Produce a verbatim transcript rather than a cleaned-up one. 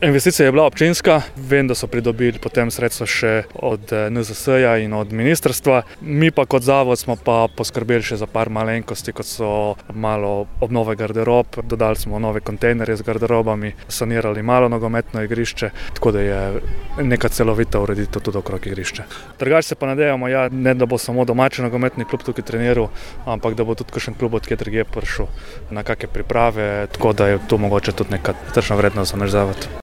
Investicija je bila občinska, vem, da so pridobili potem sredstva še od N Z S-ja in od ministrstva. Mi pa kot zavod smo pa poskrbeli še za par malenkosti, kot so malo obnove garderob, dodali smo nove kontejnerje z garderobami, sanirali malo nogometno igrišče, tako da je neka celovita ureditev tudi okrog igrišča. Drugače se pa nadejamo, ja, ne da bo samo domači nogometni klub tukaj treniral, ampak da bo tudi kakšen klub od kje drugje prišel na kakšne priprave, tako da je to mogoče tudi neka tržna vrednost za naš zavod.